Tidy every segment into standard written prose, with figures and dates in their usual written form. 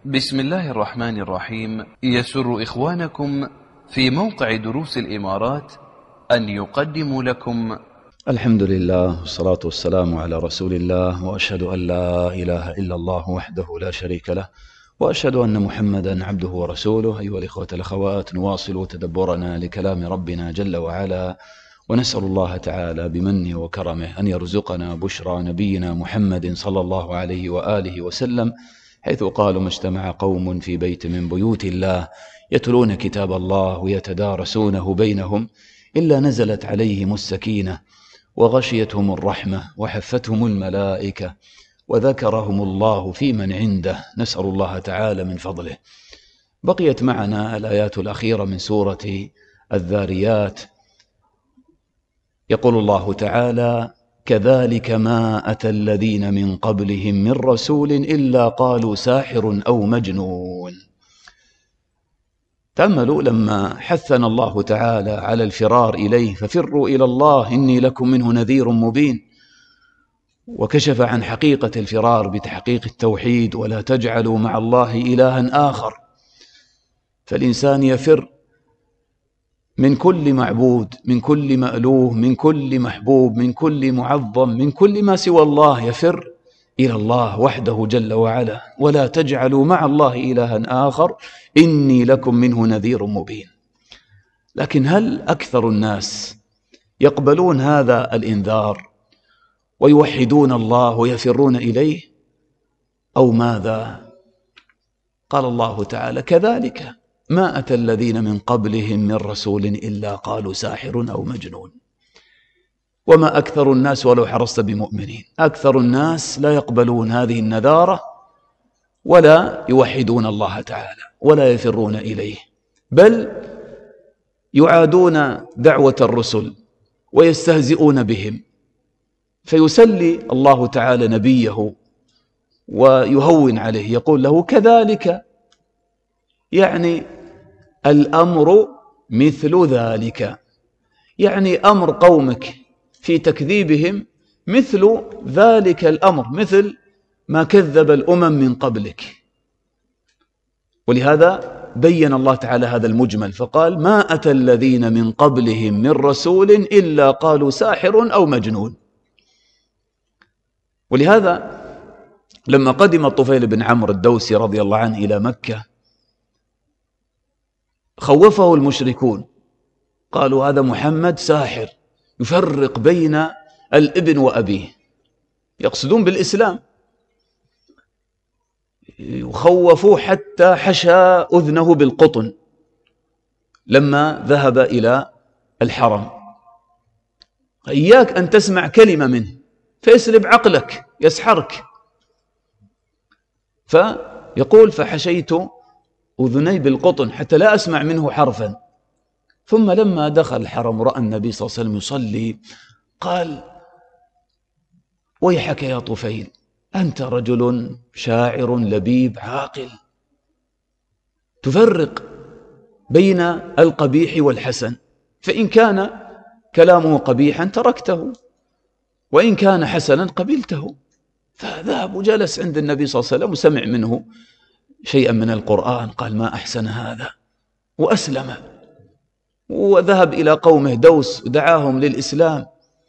بسم الله الرحمن الرحيم. يسر إخوانكم في موقع دروس الإمارات أن يقدموا لكم الحمد لله والصلاة والسلام على رسول الله، وأشهد أن لا إله إلا الله وحده لا شريك له، وأشهد أن محمدا عبده ورسوله. أيها الإخوة الأخوات، نواصل تدبرنا لكلام ربنا جل وعلا، ونسأل الله تعالى بمنه وكرمه أن يرزقنا بشرى نبينا محمد صلى الله عليه وآله وسلم، حيث قالوا: ما اجتمع قوم في بيت من بيوت الله يتلون كتاب الله ويتدارسونه بينهم إلا نزلت عليهم السكينة وغشيتهم الرحمة وحفتهم الملائكة وذكرهم الله في من عنده. نسأل الله تعالى من فضله. بقيت معنا الآيات الأخيرة من سورة الذاريات. يقول الله تعالى: كذلك ما أتى الذين من قبلهم من رسول إلا قالوا ساحر أو مجنون. تأملوا لما حثنا الله تعالى على الفرار إليه: ففروا إلى الله إني لكم منه نذير مبين، وكشف عن حقيقة الفرار بتحقيق التوحيد: ولا تجعلوا مع الله إلها آخر. فالإنسان يفر من كل معبود، من كل مألوه، من كل محبوب، من كل معظم، من كل ما سوى الله، يفر إلى الله وحده جل وعلا. ولا تجعلوا مع الله إلها آخر إني لكم منه نذير مبين. لكن هل أكثر الناس يقبلون هذا الإنذار ويوحدون الله ويفرون إليه، أو ماذا؟ قال الله تعالى: كذلك ما أتى الذين من قبلهم من رسول إلا قالوا ساحر أو مجنون. وما أكثر الناس ولو حرصت بمؤمنين. أكثر الناس لا يقبلون هذه النذارة ولا يوحدون الله تعالى ولا يفرون إليه، بل يعادون دعوة الرسل ويستهزئون بهم. فيسلي الله تعالى نبيه ويهون عليه، يقول له: كذلك، يعني الأمر مثل ذلك، يعني أمر قومك في تكذيبهم مثل ذلك الأمر، مثل ما كذب الأمم من قبلك. ولهذا بين الله تعالى هذا المجمل فقال: ما أتى الذين من قبلهم من رسول إلا قالوا ساحر أو مجنون. ولهذا لما قدم الطفيل بن عمرو الدوسي رضي الله عنه إلى مكة، خوفه المشركون، قالوا: هذا محمد ساحر يفرق بين الابن وأبيه، يقصدون بالإسلام. وخوفوه حتى حشى أذنه بالقطن لما ذهب إلى الحرم: إياك أن تسمع كلمة منه فيسلب عقلك، يسحرك. فيقول: فحشيت أذني بالقطن حتى لا أسمع منه حرفا. ثم لما دخل الحرم رأى النبي صلى الله عليه وسلم يصلي، قال: ويحك يا طفيل، أنت رجل شاعر لبيب عاقل، تفرق بين القبيح والحسن، فإن كان كلامه قبيحا تركته، وإن كان حسنا قبلته. فذهب وجلس عند النبي صلى الله عليه وسلم وسمع منه شيئا من القرآن، قال: ما أحسن هذا، وأسلم. وذهب إلى قومه دوس ودعاهم للإسلام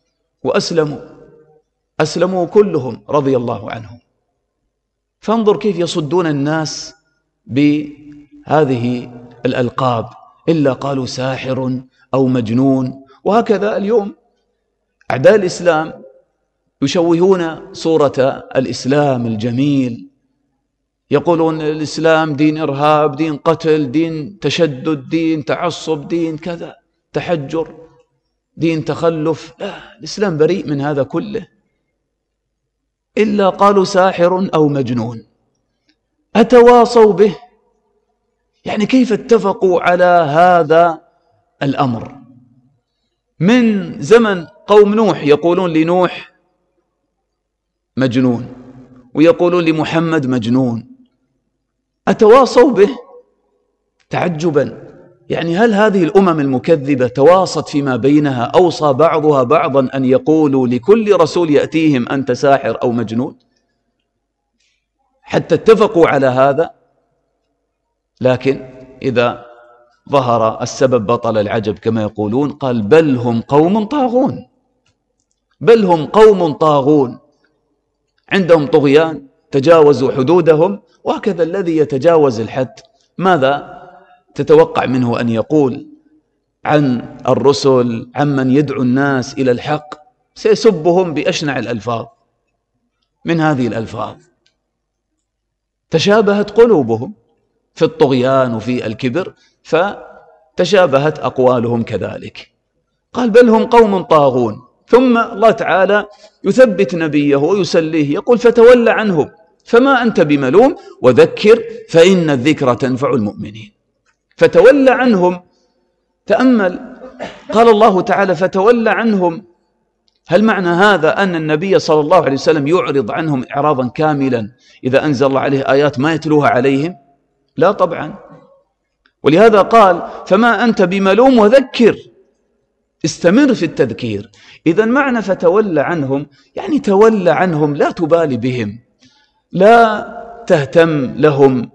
أسلموا كلهم رضي الله عنهم. فانظر كيف يصدون الناس بهذه الألقاب: إلا قالوا ساحر أو مجنون. وهكذا اليوم أعداء الإسلام يشوهون صورة الإسلام الجميل، يقولون الإسلام دين إرهاب، دين قتل، دين تشدد، دين تعصب، دين كذا، تحجر، دين تخلف. لا، الإسلام بريء من هذا كله. إلا قالوا ساحر أو مجنون أتواصوا به. يعني كيف اتفقوا على هذا الأمر؟ من زمن قوم نوح يقولون لنوح مجنون، ويقولون لمحمد مجنون، أتواصوا به. تعجبا، يعني هل هذه الأمم المكذبة تواصت فيما بينها، أوصى بعضها بعضا أن يقولوا لكل رسول يأتيهم أنت ساحر أو مجنون، حتى اتفقوا على هذا؟ لكن إذا ظهر السبب بطل العجب كما يقولون. قال بل هم قوم طاغون، بل هم قوم طاغون، عندهم طغيان، تجاوزوا حدودهم. وهكذا الذي يتجاوز الحد ماذا تتوقع منه أن يقول عن الرسل، عمن يدعو الناس إلى الحق؟ سيسبهم بأشنع الألفاظ من هذه الألفاظ. تشابهت قلوبهم في الطغيان وفي الكبر، فتشابهت أقوالهم كذلك. قال بل هم قوم طاغون. ثم الله تعالى يثبت نبيه ويسليه، يقول فتول عنهم فما أنت بملوم وذكر فإن الذكرى تنفع المؤمنين. فتول عنهم، تأمل، قال الله تعالى فتول عنهم. هل معنى هذا أن النبي صلى الله عليه وسلم يعرض عنهم إعراضا كاملا إذا أنزل الله عليه آيات ما يتلوها عليهم؟ لا طبعا. ولهذا قال فما أنت بملوم وذكر، استمر في التذكير. إذن معنى فتول عنهم يعني تول عنهم، لا تبالي بهم، لا تهتم لهم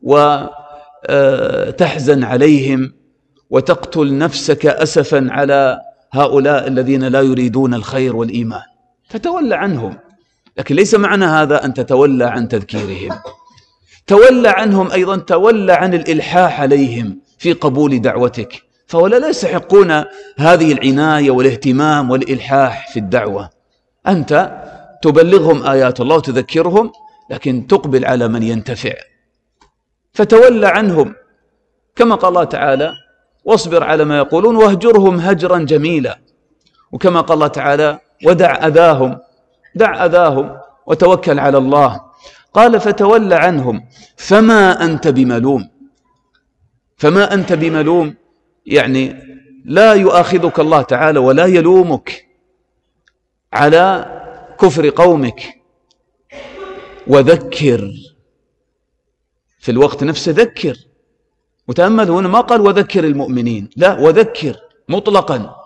وتحزن عليهم وتقتل نفسك أسفا على هؤلاء الذين لا يريدون الخير والإيمان. فتولى عنهم، لكن ليس معنى هذا أن تتولى عن تذكيرهم. تولى عنهم أيضا تولى عن الإلحاح عليهم في قبول دعوتك، فولا لا يستحقون هذه العناية والاهتمام والإلحاح في الدعوة. أنت تبلغهم آيات الله وتذكرهم، لكن تقبل على من ينتفع. فتولى عنهم كما قال الله تعالى واصبر على ما يقولون واهجرهم هجرا جميلا. وكما قال الله تعالى ودع أذاهم، دع أذاهم وتوكل على الله. قال فتولى عنهم فما أنت بملوم. فما أنت بملوم يعني لا يؤاخذك الله تعالى ولا يلومك على كفر قومك. وذكر في الوقت نفسه، ذكر. وتأمل هنا ما قال وذكر المؤمنين، لا، وذكر مطلقا.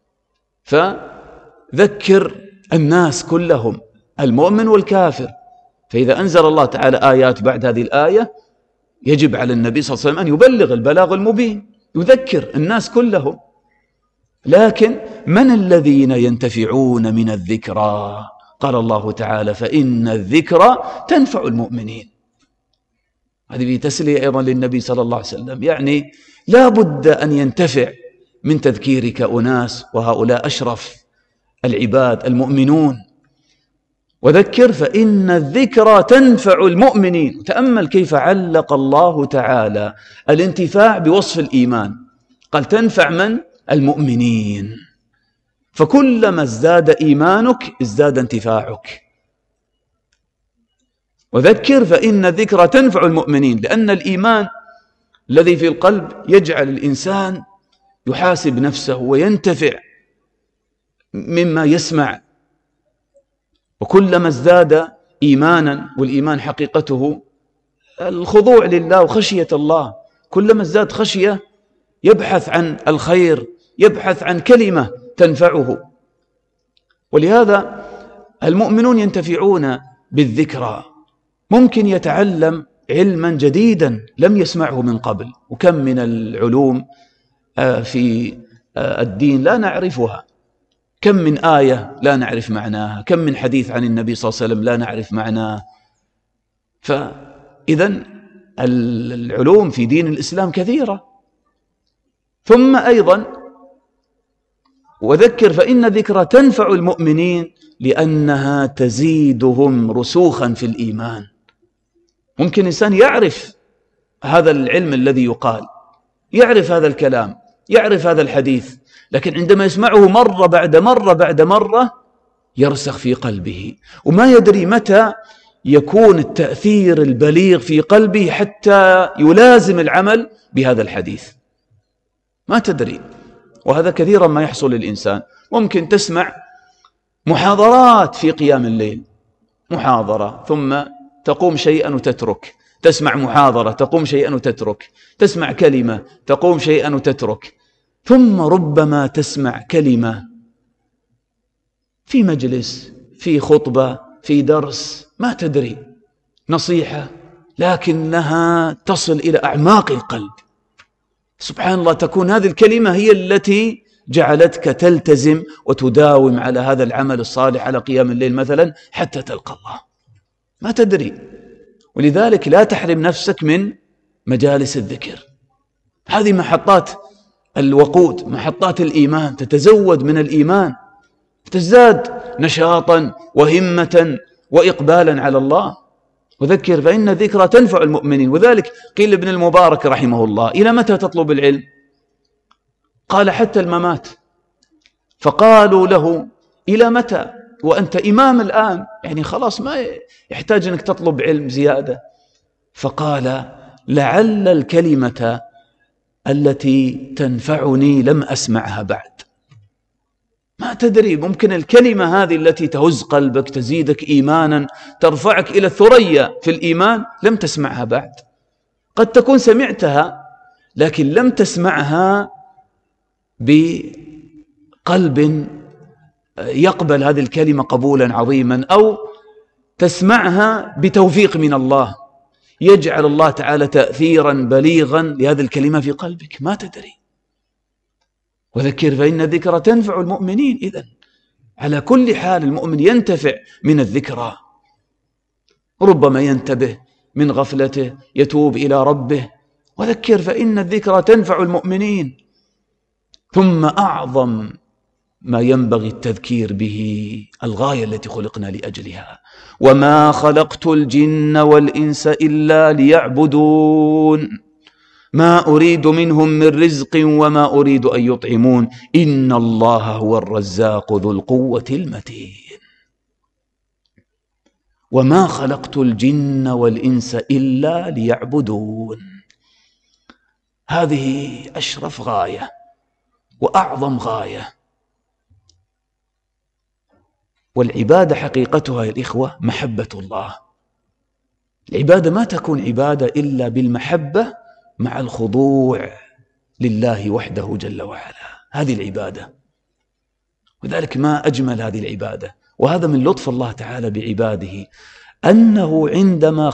فذكر الناس كلهم، المؤمن والكافر. فإذا أنزل الله تعالى آيات بعد هذه الآية يجب على النبي صلى الله عليه وسلم أن يبلغ البلاغ المبين، يذكر الناس كلهم. لكن من الذين ينتفعون من الذكرى؟ قال الله تعالى فإن الذكرى تنفع المؤمنين. هذه في تسلية أيضا للنبي صلى الله عليه وسلم، يعني لا بد أن ينتفع من تذكيرك أناس، وهؤلاء أشرف العباد المؤمنون. وذكر فإن الذكرى تنفع المؤمنين. تأمل كيف علق الله تعالى الانتفاع بوصف الإيمان، قال تنفع من؟ المؤمنين. فكلما ازداد إيمانك ازداد انتفاعك. وذكر فإن الذكرى تنفع المؤمنين، لأن الإيمان الذي في القلب يجعل الإنسان يحاسب نفسه وينتفع مما يسمع. وكلما ازداد إيمانا، والإيمان حقيقته الخضوع لله وخشية الله، كلما ازداد خشية يبحث عن الخير، يبحث عن كلمة تنفعه. ولهذا المؤمنون ينتفعون بالذكرى. ممكن يتعلم علما جديدا لم يسمعه من قبل. وكم من العلوم في الدين لا نعرفها، كم من آية لا نعرف معناها، كم من حديث عن النبي صلى الله عليه وسلم لا نعرف معناه. فإذن العلوم في دين الإسلام كثيرة. ثم أيضا وذكر فإن الذكرى تنفع المؤمنين لأنها تزيدهم رسوخا في الإيمان. ممكن إنسان يعرف هذا العلم الذي يقال، يعرف هذا الكلام، يعرف هذا الحديث، لكن عندما يسمعه مرة بعد مرة بعد مرة يرسخ في قلبه، وما يدري متى يكون التأثير البليغ في قلبه حتى يلازم العمل بهذا الحديث، ما تدري. وهذا كثيرا ما يحصل للإنسان. ممكن تسمع محاضرات في قيام الليل، محاضرة ثم تقوم شيئا وتترك، تسمع محاضرة تقوم شيئا وتترك، تسمع كلمة تقوم شيئا وتترك، ثم ربما تسمع كلمة في مجلس، في خطبة، في درس، ما تدري، نصيحة لكنها تصل إلى أعماق القلب. سبحان الله، تكون هذه الكلمة هي التي جعلتك تلتزم وتداوم على هذا العمل الصالح، على قيام الليل مثلا، حتى تلقى الله. ما تدري. ولذلك لا تحرم نفسك من مجالس الذكر. هذه محطات الوقود، محطات الإيمان. تتزود من الإيمان، تزداد نشاطا وهمة وإقبالا على الله. وذكر فإن الذكرى تنفع المؤمنين. وذلك قيل ابن المبارك رحمه الله: إلى متى تطلب العلم؟ قال: حتى الممات. فقالوا له: إلى متى وأنت إمام الآن؟ يعني خلاص ما يحتاج أنك تطلب علم زيادة. فقال: لعل الكلمة التي تنفعني لم أسمعها بعد. ما تدري، ممكن الكلمة هذه التي تهز قلبك، تزيدك إيمانا، ترفعك إلى الثريا في الإيمان، لم تسمعها بعد. قد تكون سمعتها لكن لم تسمعها بقلب يقبل هذه الكلمة قبولا عظيما، أو تسمعها بتوفيق من الله يجعل الله تعالى تأثيرا بليغا لهذه الكلمة في قلبك. ما تدري. وذكر فإن الذكرى تنفع المؤمنين. إذن على كل حال المؤمن ينتفع من الذكرى، ربما ينتبه من غفلته، يتوب إلى ربه. وذكر فإن الذكرى تنفع المؤمنين. ثم أعظم ما ينبغي التذكير به الغاية التي خلقنا لأجلها: وما خلقت الجن والإنس إلا ليعبدون ما أريد منهم من رزق وما أريد أن يطعمون إن الله هو الرزاق ذو القوة المتين. وما خلقت الجن والإنس إلا ليعبدون. هذه أشرف غاية وأعظم غاية. والعبادة حقيقتها يا الإخوة محبة الله. العبادة ما تكون عبادة إلا بالمحبة مع الخضوع لله وحده جل وعلا. هذه العبادة. وذلك ما أجمل هذه العبادة. وهذا من لطف الله تعالى بعباده، أنه عندما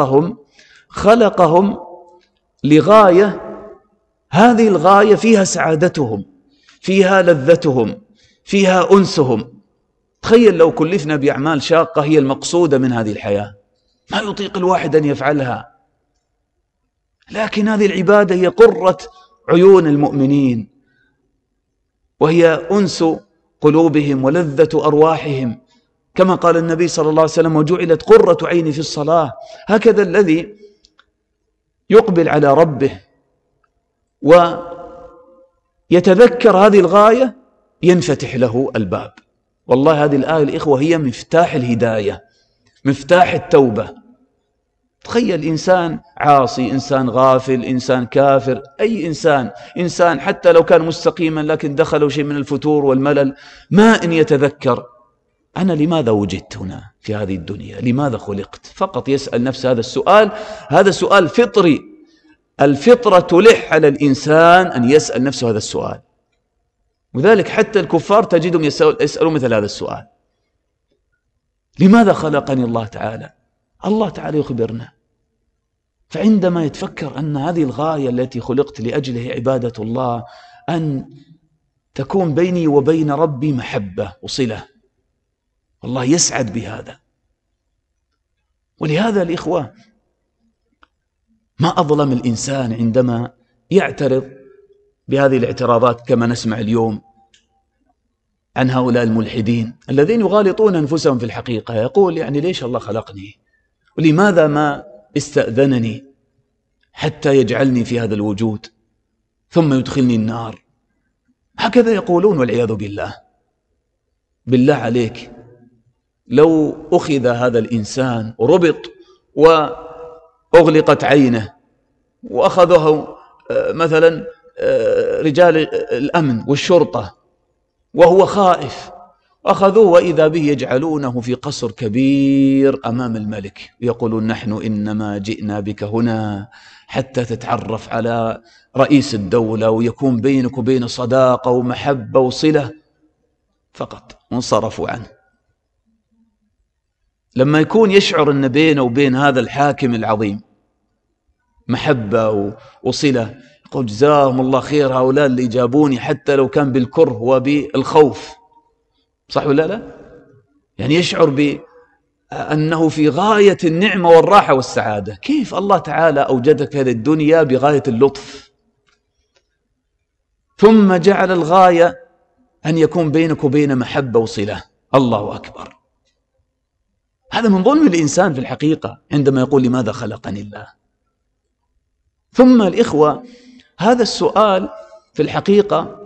خلقهم لغاية، هذه الغاية فيها سعادتهم، فيها لذتهم، فيها أنسهم. تخيل لو كلفنا بأعمال شاقة هي المقصودة من هذه الحياة، ما يطيق الواحد أن يفعلها. لكن هذه العبادة هي قرة عيون المؤمنين، وهي أنس قلوبهم ولذة أرواحهم، كما قال النبي صلى الله عليه وسلم: وجعلت قرة عيني في الصلاة. هكذا الذي يقبل على ربه ويتذكر هذه الغاية ينفتح له الباب. والله هذه الآية الإخوة هي مفتاح الهداية، مفتاح التوبة. تخيل إنسان عاصي، إنسان غافل، إنسان كافر، أي إنسان حتى لو كان مستقيما لكن دخله شيء من الفتور والملل، ما إن يتذكر أنا لماذا وجدت هنا في هذه الدنيا؟ لماذا خلقت؟ فقط يسأل نفسه هذا السؤال. هذا سؤال فطري. الفطرة تلح على الإنسان أن يسأل نفسه هذا السؤال. وذلك حتى الكفار تجدهم يسألون مثل هذا السؤال: لماذا خلقني الله تعالى؟ الله تعالى يخبرنا. فعندما يتفكر أن هذه الغاية التي خلقت لأجلها عبادة الله، أن تكون بيني وبين ربي محبة وصلة، والله يسعد بهذا. ولهذا الإخوة ما أظلم الإنسان عندما يعترض بهذه الاعتراضات كما نسمع اليوم عن هؤلاء الملحدين الذين يغالطون أنفسهم في الحقيقة. يقول يعني ليش الله خلقني؟ ولماذا ما استأذنني حتى يجعلني في هذا الوجود ثم يدخلني النار؟ هكذا يقولون والعياذ بالله. بالله عليك، لو أخذ هذا الإنسان وربط وأغلقت عينه وأخذه مثلا رجال الأمن والشرطة وهو خائف، أخذوه وإذا به يجعلونه في قصر كبير أمام الملك ويقولون: نحن إنما جئنا بك هنا حتى تتعرف على رئيس الدولة ويكون بينك وبين صداقة ومحبة وصلة فقط، وانصرفوا عنه. لما يكون يشعر أن بينه وبين هذا الحاكم العظيم محبة وصلة، يقول جزاهم الله خير هؤلاء اللي جابوني حتى لو كان بالكره وبالخوف، صح ولا لا؟ يعني يشعر بأنه في غاية النعمة والراحة والسعادة. كيف الله تعالى أوجدك هذه الدنيا بغاية اللطف، ثم جعل الغاية أن يكون بينك وبين محبة وصلة. الله أكبر. هذا من ظلم الإنسان في الحقيقة عندما يقول لماذا خلقني الله. ثم الإخوة، هذا السؤال في الحقيقة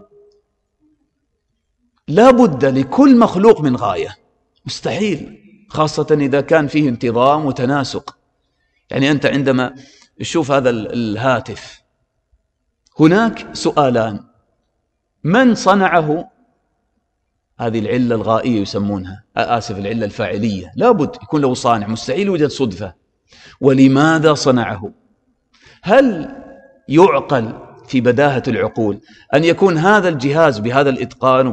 لا بد لكل مخلوق من غاية، مستحيل، خاصة إذا كان فيه انتظام وتناسق. يعني أنت عندما تشوف هذا الهاتف، هناك سؤالان: من صنعه؟ هذه العلة الغائية يسمونها، العلة الفاعلية، لا بد يكون له صانع، مستحيل يوجد صدفة. ولماذا صنعه؟ هل يعقل في بداهة العقول أن يكون هذا الجهاز بهذا الإتقان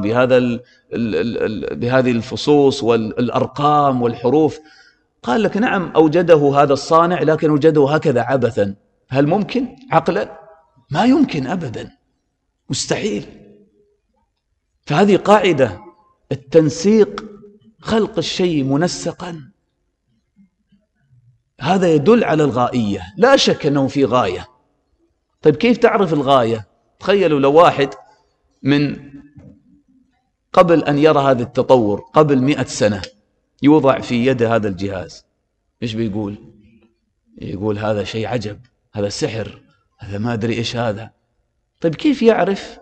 بهذه الفصوص والأرقام والحروف؟ قال لك نعم أوجده هذا الصانع، لكن أوجده هكذا عبثا. هل ممكن عقلا؟ ما يمكن أبدا، مستحيل. فهذه قاعدة، التنسيق، خلق الشيء منسقا، هذا يدل على الغائية. لا شك أنه في غاية. طيب كيف تعرف الغاية؟ تخيلوا لو واحد من قبل أن يرى هذا التطور قبل 100 سنة يوضع في يد هذا الجهاز، إيش بيقول؟ يقول هذا شيء عجب، هذا سحر، هذا ما أدري إيش هذا. طيب كيف يعرف؟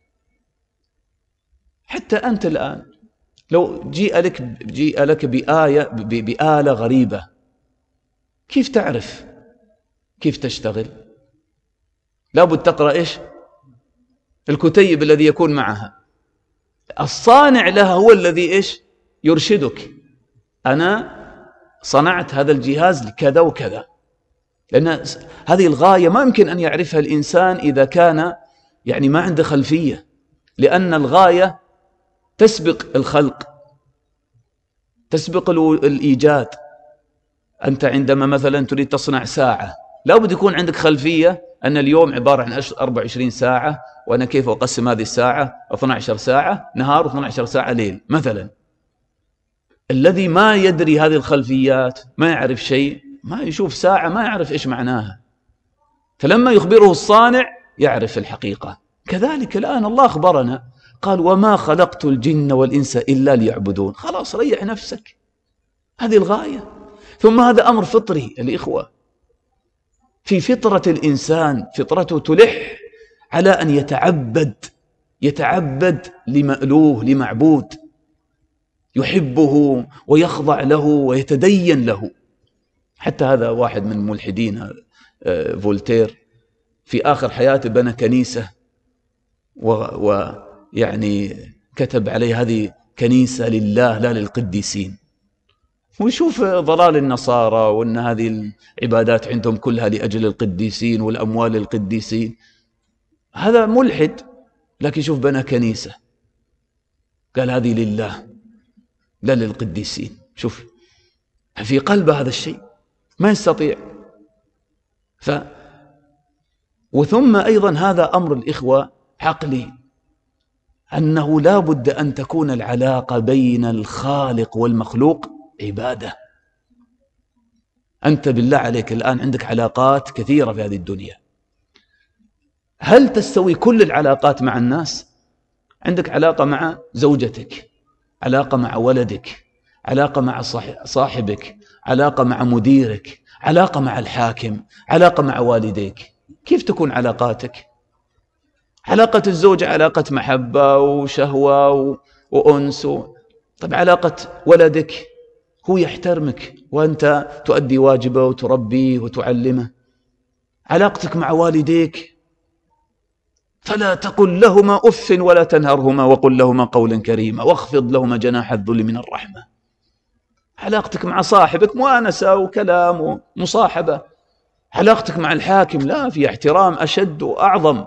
حتى أنت الآن لو جيء لك بآلة غريبة، كيف تعرف كيف تشتغل؟ لابد تقرأ إيش؟ الكتيب الذي يكون معها. الصانع لها هو الذي إيش؟ يرشدك. أنا صنعت هذا الجهاز لكذا وكذا، لأن هذه الغاية ما يمكن أن يعرفها الإنسان إذا كان يعني ما عنده خلفية، لأن الغاية تسبق الخلق، تسبق الإيجاد. أنت عندما مثلا تريد تصنع ساعة، لا بد يكون عندك خلفية أن اليوم عبارة عن 24 ساعة، وأنا كيف أقسم هذه الساعة 12 ساعة نهار و12 ساعة ليل مثلا. الذي ما يدري هذه الخلفيات، ما يعرف شيء، ما يشوف ساعة ما يعرف إيش معناها، فلما يخبره الصانع يعرف الحقيقة. كذلك الآن الله أخبرنا، قال وما خلقت الجن والإنس إلا ليعبدون. خلاص ريح نفسك، هذه الغاية. ثم هذا أمر فطري الإخوة، في فطرة الإنسان، فطرته تلح على أن يتعبد لمألوه، لمعبود يحبه ويخضع له ويتدين له. حتى هذا واحد من الملحدين فولتير في آخر حياته بنى كنيسة ويعني كتب عليه هذه كنيسة لله لا للقديسين. ويشوف ضلال النصارى وأن هذه العبادات عندهم كلها لأجل القديسين والأموال للقديسين. هذا ملحد، لكن شوف بنى كنيسة قال هذه لله لا للقديسين. شوف في قلبه هذا الشيء، ما يستطيع. وثم أيضا هذا أمر الإخوة عقلي، أنه لا بد أن تكون العلاقة بين الخالق والمخلوق عبادة. أنت بالله عليك الآن عندك علاقات كثيرة في هذه الدنيا، هل تستوي كل العلاقات مع الناس؟ عندك علاقة مع زوجتك، علاقة مع ولدك، علاقة مع صاحبك، علاقة مع مديرك، علاقة مع الحاكم، علاقة مع والديك. كيف تكون علاقاتك؟ علاقة الزوجة علاقة محبة وشهوة وأنس. طب علاقة ولدك هو يحترمك وأنت تؤدي واجبه وتربيه وتعلمه. علاقتك مع والديك فلا تقل لهما أف ولا تنهرهما وقل لهما قولا كريما واخفض لهما جناح الذل من الرحمة. علاقتك مع صاحبك مؤانسة وكلام ومصاحبة. علاقتك مع الحاكم لا، في احترام أشد وأعظم.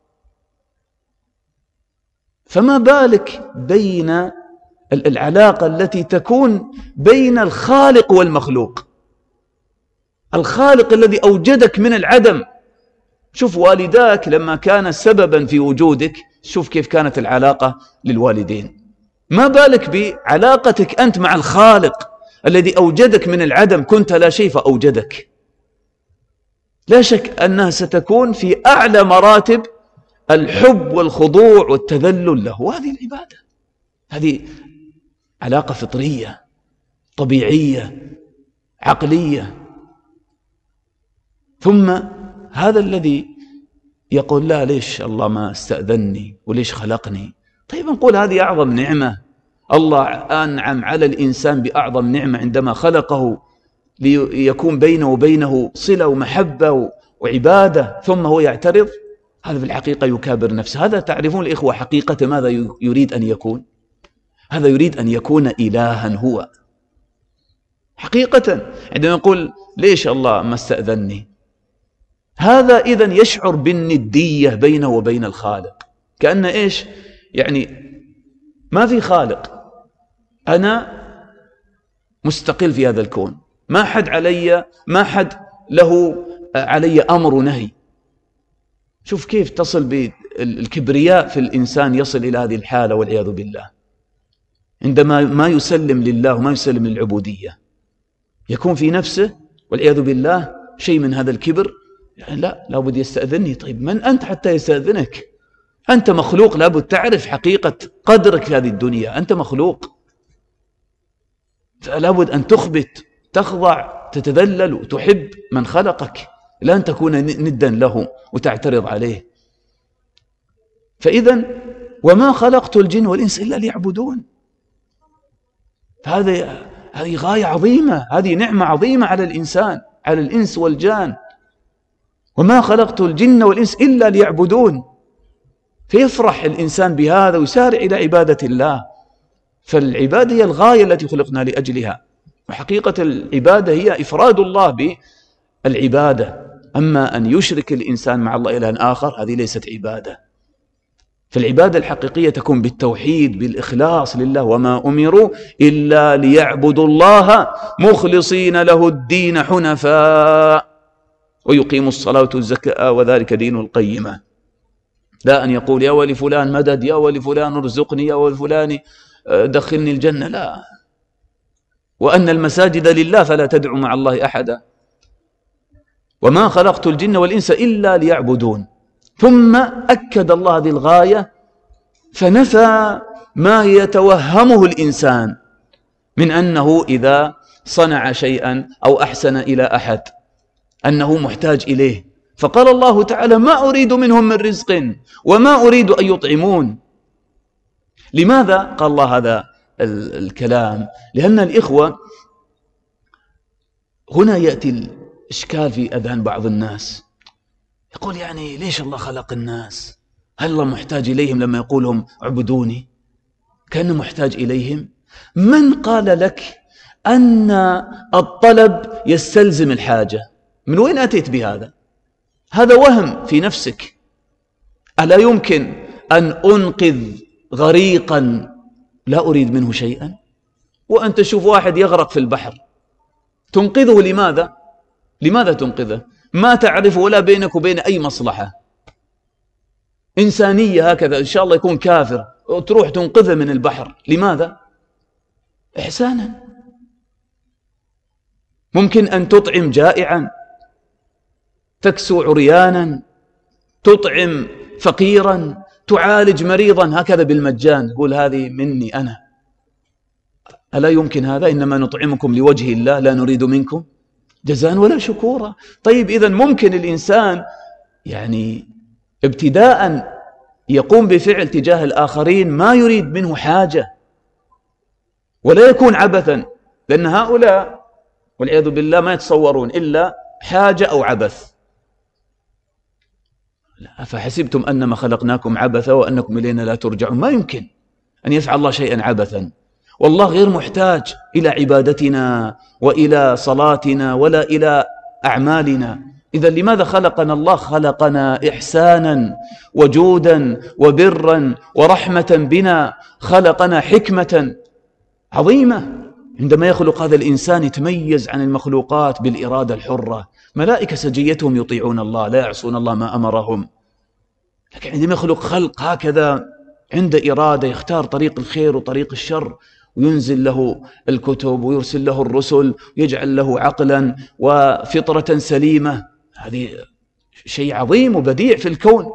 فما بالك بين العلاقة التي تكون بين الخالق والمخلوق؟ الخالق الذي أوجدك من العدم. شوف والداك لما كان سببا في وجودك، شوف كيف كانت العلاقة للوالدين، ما بالك بعلاقتك أنت مع الخالق الذي أوجدك من العدم، كنت لا شيء فأوجدك. لا شك أنها ستكون في أعلى مراتب الحب والخضوع والتذلل له. وهذه العبادة، هذه علاقة فطرية طبيعية عقلية. ثم هذا الذي يقول لا ليش الله ما استأذني وليش خلقني؟ طيب نقول هذه أعظم نعمة، الله أنعم على الإنسان بأعظم نعمة عندما خلقه ليكون بينه وبينه صلة ومحبة وعبادة، ثم هو يعترض. هذا في الحقيقة يكابر نفسه. هذا تعرفون الإخوة حقيقة ماذا يريد أن يكون؟ هذا يريد أن يكون إلها هو حقيقة. عندما يقول ليش الله ما استأذني، هذا إذن يشعر بالندية بينه وبين الخالق، كأن إيش يعني ما في خالق، أنا مستقل في هذا الكون، ما حد علي، ما حد له علي أمر ونهي. شوف كيف تصل بالكبرياء في الإنسان، يصل إلى هذه الحالة والعياذ بالله. عندما ما يسلم لله وما يسلم للعبودية يكون في نفسه والعياذ بالله شيء من هذا الكبر. يعني لا، لابد يستأذني. طيب من أنت حتى يستأذنك؟ أنت مخلوق، لابد تعرف حقيقة قدرك في هذه الدنيا، أنت مخلوق، فلابد أن تخبت، تخضع، تتذلل وتحب من خلقك، لا أن تكون ندا له وتعترض عليه. فإذا وما خلقت الجن والإنس إلا ليعبدون. هذه غاية عظيمة، هذه نعمة عظيمة على الإنسان، على الإنس والجان. وما خلقت الجن والإنس إلا ليعبدون. فيفرح الإنسان بهذا ويسارع إلى عبادة الله. فالعبادة هي الغاية التي خلقنا لأجلها، وحقيقة العبادة هي إفراد الله بالعبادة. أما أن يشرك الإنسان مع الله إلها آخر هذه ليست عبادة. فالعبادة الحقيقية تكون بالتوحيد، بالإخلاص لله، وما أمروا إلا ليعبدوا الله مخلصين له الدين حنفاء ويقيموا الصلاة والزكاة وذلك دين القيمة. لا أن يقول يا ولي فلان مدد، يا ولي فلان ارزقني، يا ولي فلان دخلني الجنة، لا. وأن المساجد لله فلا تدعوا مع الله أحدا. وما خلقت الجن والإنس إلا ليعبدون. ثم أكد الله هذه الغاية فنفى ما يتوهمه الإنسان من أنه إذا صنع شيئا أو أحسن إلى أحد أنه محتاج إليه. فقال الله تعالى ما أريد منهم من رزق وما أريد أن يطعمون. لماذا قال الله هذا الكلام؟ لأن الإخوة هنا يأتي الإشكال في أذهان بعض الناس، يقول يعني ليش الله خلق الناس؟ هل الله محتاج إليهم لما يقولهم اعبدوني؟ كأنه محتاج إليهم؟ من قال لك أن الطلب يستلزم الحاجة؟ من وين أتيت بهذا؟ هذا وهم في نفسك. ألا يمكن أن أنقذ غريقا لا أريد منه شيئا؟ وأنت تشوف واحد يغرق في البحر تنقذه، لماذا؟ لماذا تنقذه؟ ما تعرف ولا بينك وبين أي مصلحة إنسانية هكذا، إن شاء الله يكون كافر، وتروح تنقذه من البحر، لماذا؟ إحسانا. ممكن أن تطعم جائعا، تكسو عريانا، تطعم فقيرا، تعالج مريضا هكذا بالمجان، قول هذه مني أنا. ألا يمكن هذا؟ إنما نطعمكم لوجه الله لا نريد منكم جزاء ولا شكورا. طيب إذن ممكن الإنسان يعني ابتداء يقوم بفعل تجاه الآخرين ما يريد منه حاجة ولا يكون عبثا، لأن هؤلاء والعياذ بالله ما يتصورون إلا حاجة أو عبث. أفحسبتم أنما خلقناكم عبثا وأنكم إلينا لا ترجعون. ما يمكن أن يفعل الله شيئا عبثا، والله غير محتاج إلى عبادتنا وإلى صلاتنا ولا إلى أعمالنا. إذا لماذا خلقنا الله؟ خلقنا إحسانا وجودا وبرا ورحمة بنا، خلقنا حكمة عظيمة. عندما يخلق هذا الإنسان يتميز عن المخلوقات بالإرادة الحرة. ملائكة سجيتهم يطيعون الله لا يعصون الله ما أمرهم، لكن عندما يخلق خلق هكذا عنده إرادة يختار طريق الخير وطريق الشر، وينزل له الكتب ويرسل له الرسل ويجعل له عقلا وفطرة سليمة، هذه شيء عظيم وبديع في الكون.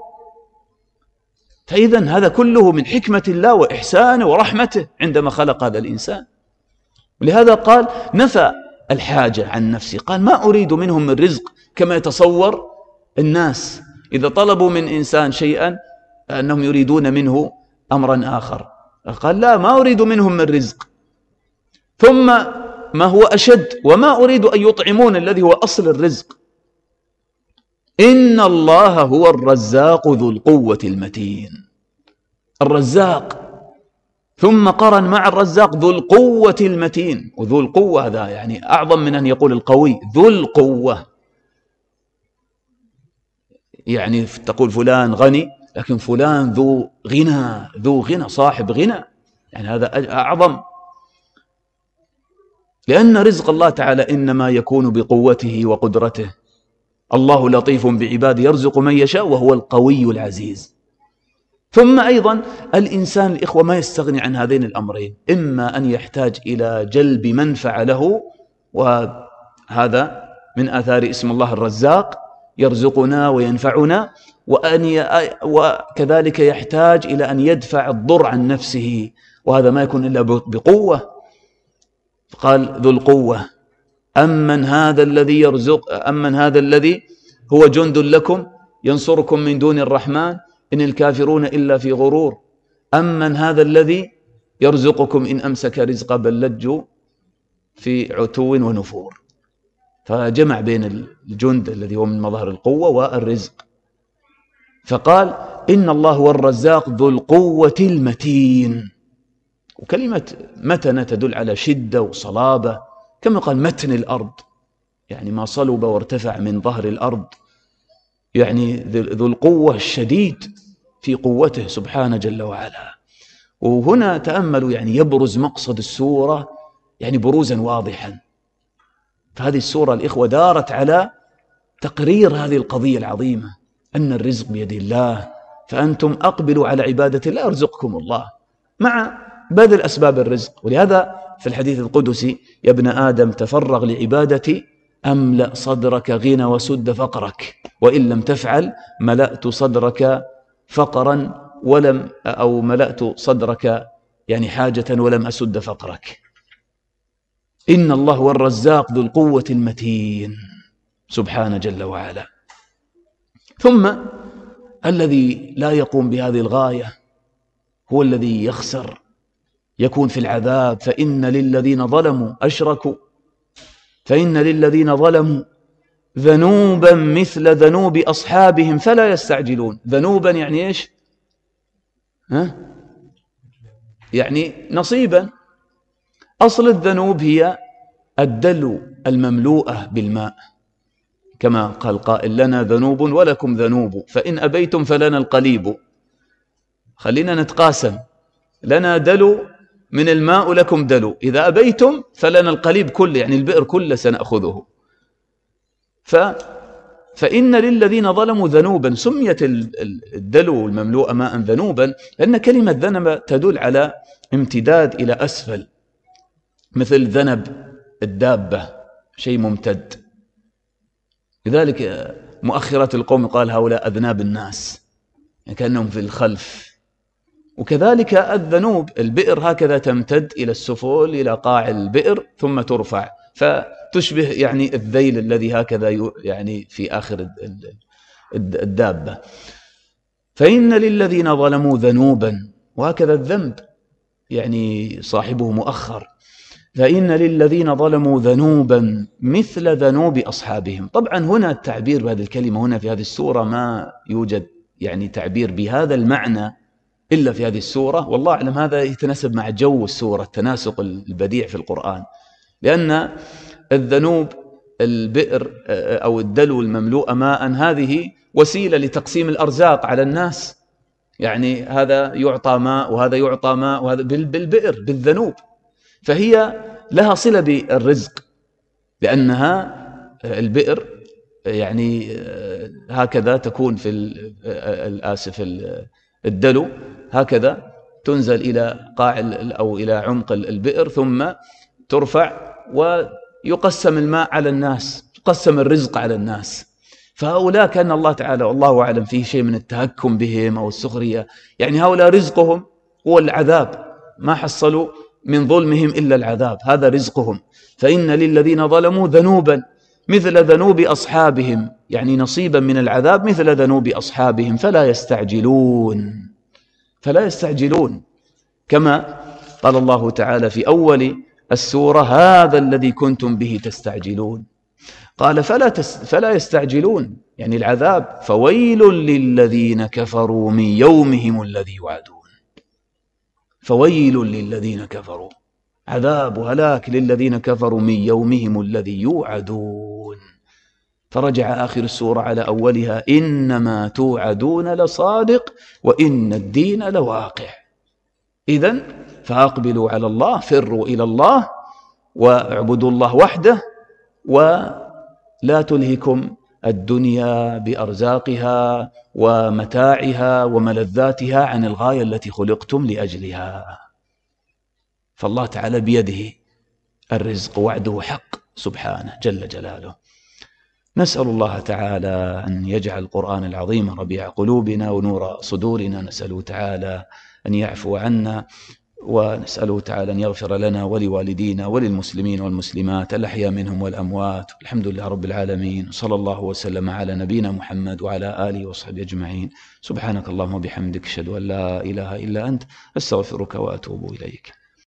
فإذا هذا كله من حكمة الله وإحسانه ورحمته عندما خلق هذا الإنسان. ولهذا قال نفى الحاجة عن نفسه، قال ما أريد منهم من رزق كما يتصور الناس إذا طلبوا من إنسان شيئا أنهم يريدون منه أمرا آخر. قال لا، ما أريد منهم من رزق. ثم ما هو أشد، وما أريد أن يطعمون الذي هو أصل الرزق. إن الله هو الرزاق ذو القوة المتين. الرزاق، ثم قرن مع الرزاق ذو القوة المتين. وذو القوة هذا يعني أعظم من أن يقول القوي، ذو القوة. يعني تقول فلان غني، لكن فلان ذو غنى، ذو غنى، صاحب غنى، يعني هذا أعظم. لأن رزق الله تعالى إنما يكون بقوته وقدرته. الله لطيف بعباده يرزق من يشاء وهو القوي العزيز. ثم أيضا الإنسان الإخوة ما يستغني عن هذين الأمرين، إما أن يحتاج إلى جلب منفعة له، وهذا من آثار اسم الله الرزاق، يرزقنا وينفعنا، وكذلك يحتاج إلى أن يدفع الضر عن نفسه، وهذا ما يكون إلا بقوة. قال ذو القوة. أمن هذا الذي يرزق، أمن هذا الذي هو جند لكم ينصركم من دون الرحمن إن الكافرون إلا في غرور. أمن هذا الذي يرزقكم إن أمسك رزقا بل لجوا في عتو ونفور. فجمع بين الجند الذي هو من مظهر القوة والرزق. فقال إن الله هو الرزاق ذو القوة المتين. وكلمة متن تدل على شدة وصلابة، كما قال متن الأرض، يعني ما صلب وارتفع من ظهر الأرض، يعني ذو القوة الشديد في قوته سبحانه جل وعلا. وهنا تأملوا يعني يبرز مقصد السورة يعني بروزا واضحا. فهذه السورة الإخوة دارت على تقرير هذه القضية العظيمة، أن الرزق بيد الله، فأنتم أقبلوا على عبادة الله يرزقكم الله مع بذل أسباب الرزق. ولهذا في الحديث القدسي يا ابن آدم تفرغ لعبادتي أملأ صدرك غنى وسد فقرك، وإن لم تفعل ملأت صدرك فقرا أو ملأت صدرك يعني حاجة ولم أسد فقرك. إن الله هو الرزاق ذو القوة المتين سبحانه جل وعلا. ثم الذي لا يقوم بهذه الغاية هو الذي يخسر، يكون في العذاب. فإن للذين ظلموا أشركوا، فإن للذين ظلموا ذنوبا مثل ذنوب أصحابهم فلا يستعجلون. ذنوبا يعني إيش؟ يعني نصيبا. أصل الذنوب هي الدلو المملوءة بالماء، كما قال قائل لنا ذنوب ولكم ذنوب فإن أبيتم فلنا القليب. خلينا نتقاسم، لنا دلو من الماء ولكم دلو، إذا أبيتم فلنا القليب كله، يعني البئر كله سنأخذه. فإن للذين ظلموا ذنوبا. سميت الدلو المملوء ماء ذنوبا لأن كلمة ذنب تدل على امتداد إلى أسفل، مثل ذنب الدابة، شيء ممتد. لذلك مؤخرة القوم قال هؤلاء أذناب الناس، يعني كأنهم في الخلف. وكذلك الذنوب البئر هكذا تمتد إلى السفول إلى قاع البئر ثم ترفع، فتشبه يعني الذيل الذي هكذا يعني في آخر الدابة. فإن للذين ظلموا ذنوبا، وهكذا الذنب يعني صاحبه مؤخر. فإن للذين ظلموا ذنوبا مثل ذنوب أصحابهم. طبعا هنا التعبير بهذه الكلمة هنا في هذه السورة ما يوجد يعني تعبير بهذا المعنى إلا في هذه السورة، والله أعلم هذا يتناسب مع جو السورة، التناسق البديع في القرآن. لأن الذنوب البئر أو الدلو المملوء ماء هذه وسيلة لتقسيم الأرزاق على الناس، يعني هذا يعطى ماء وهذا يعطى ماء وهذا بالبئر بالذنوب. فهي لها صلة بالرزق، لأنها البئر يعني هكذا تكون في الدلو، هكذا تنزل إلى قاع أو إلى عمق البئر، ثم ترفع ويقسم الماء على الناس، يقسم الرزق على الناس. فهؤلاء كان الله تعالى والله أعلم فيه شيء من التهكم بهم أو السخرية، يعني هؤلاء رزقهم هو العذاب، ما حصلوا من ظلمهم إلا العذاب، هذا رزقهم. فإن للذين ظلموا ذنوبا مثل ذنوب أصحابهم، يعني نصيبا من العذاب مثل ذنوب أصحابهم فلا يستعجلون. كما قال الله تعالى في أول السورة: هذا الذي كنتم به تستعجلون. قال فلا يستعجلون، يعني العذاب. فويل للذين كفروا من يومهم الذي يوعدون. فويل للذين كفروا، عذاب وهلاك للذين كفروا من يومهم الذي يوعدون. فرجع آخر السورة على أولها: إنما توعدون لصادق وإن الدين لواقع. إذن فأقبلوا على الله، فروا إلى الله واعبدوا الله وحده، ولا تلهكم الدنيا بأرزاقها ومتاعها وملذاتها عن الغاية التي خلقتم لأجلها. فالله تعالى بيده الرزق، وعده حق سبحانه جل جلاله. نسأل الله تعالى أن يجعل القرآن العظيم ربيع قلوبنا ونور صدورنا، نسأله تعالى أن يعفو عنا، ونسأله تعالى أن يغفر لنا ولوالدينا وللمسلمين والمسلمات الأحياء منهم والأموات. الحمد لله رب العالمين، صلى الله وسلم على نبينا محمد وعلى آله وصحبه أجمعين. سبحانك اللهم وبحمدك، أشهد أن لا إله إلا أنت، أستغفرك وأتوب إليك.